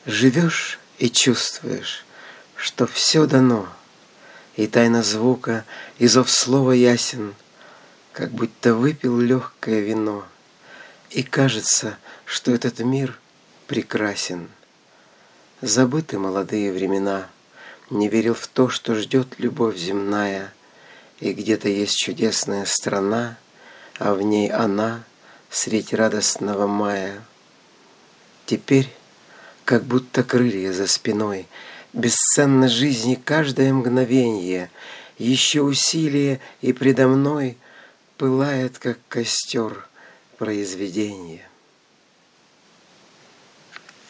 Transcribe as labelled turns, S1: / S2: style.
S1: Живешь и чувствуешь, что все дано, и тайна звука, и зов слова ясен, как будто выпил легкое вино, и кажется, что этот мир прекрасен. Забыты молодые времена, не верил в то, что ждет любовь земная, и где-то есть чудесная страна, а в ней она средь радостного мая. Теперь, как будто крылья за спиной, бесценно жизни каждое мгновенье, еще усилие и предо мной пылает, как костер, произведение.